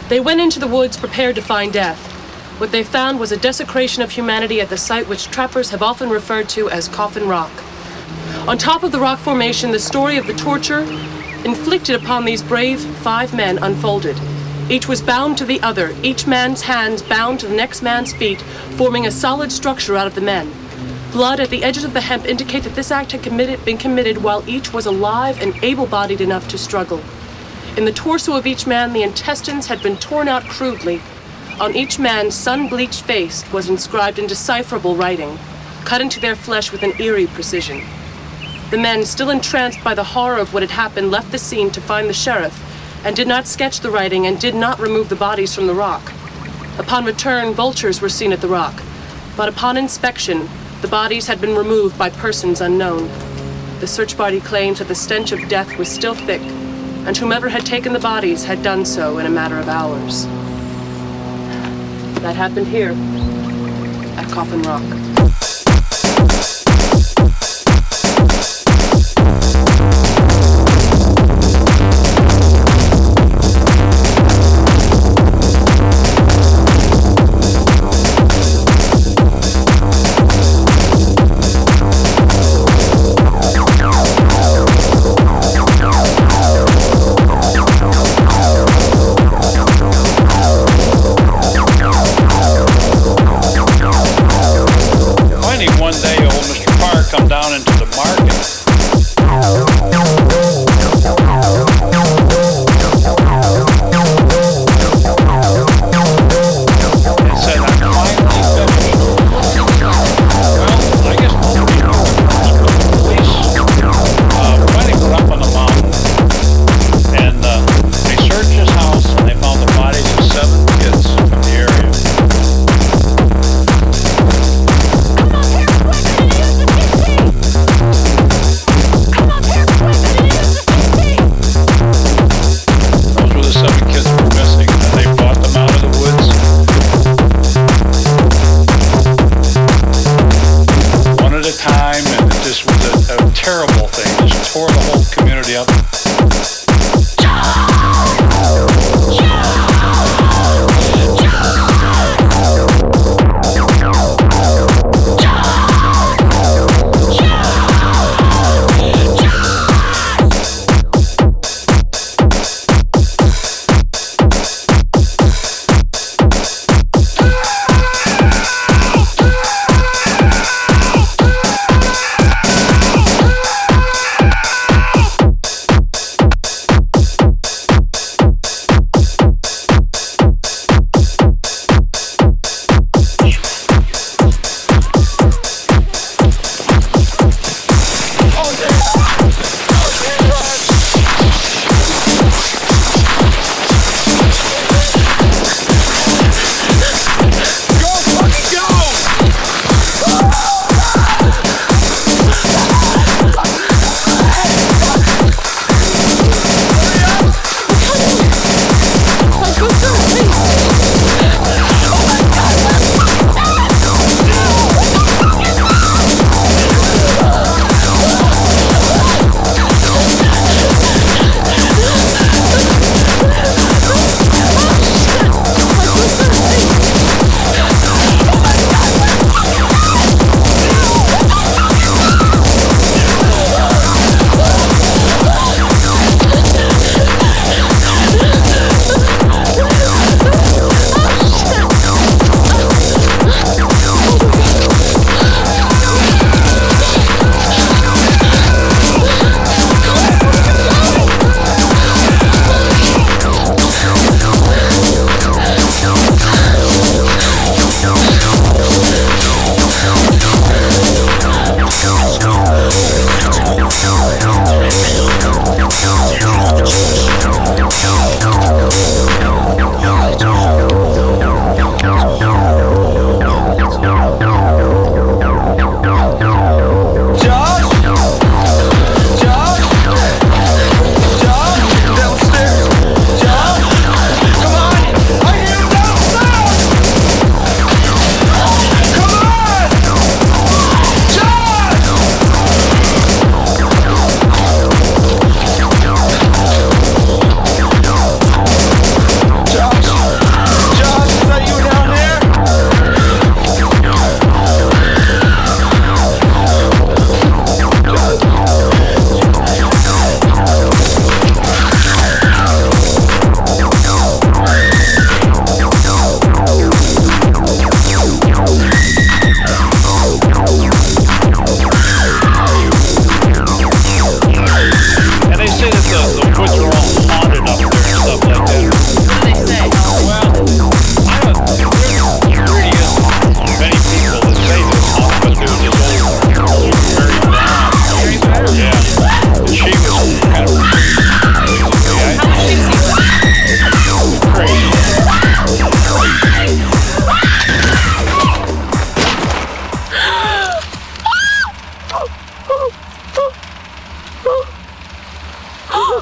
They went into the woods prepared to find death. What they found was a desecration of humanity at the site which trappers have often referred to as Coffin Rock. On top of the rock formation, the story of the torture inflicted upon these brave 5 men unfolded. Each was bound to the other, each man's hands bound to the next man's feet, forming a solid structure out of the men. Blood at the edges of the hemp indicate that this act had been committed while each was alive and able-bodied enough to struggle. In the torso of each man, the intestines had been torn out crudely. On each man's sun-bleached face was inscribed indecipherable writing, cut into their flesh with an eerie precision. The men, still entranced by the horror of what had happened, left the scene to find the sheriff, and did not sketch the writing and did not remove the bodies from the rock. Upon return, vultures were seen at the rock, but upon inspection, the bodies had been removed by persons unknown. The search party claims that the stench of death was still thick, and whomever had taken the bodies had done so in a matter of hours. That happened here, at Coffin Rock.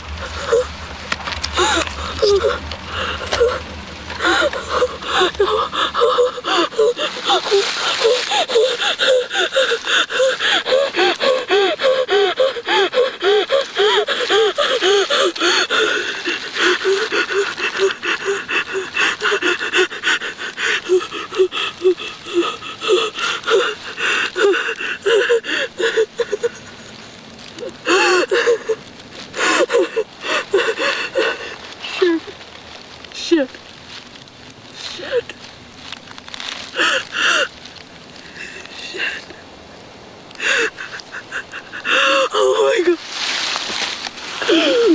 Shit. Oh my God.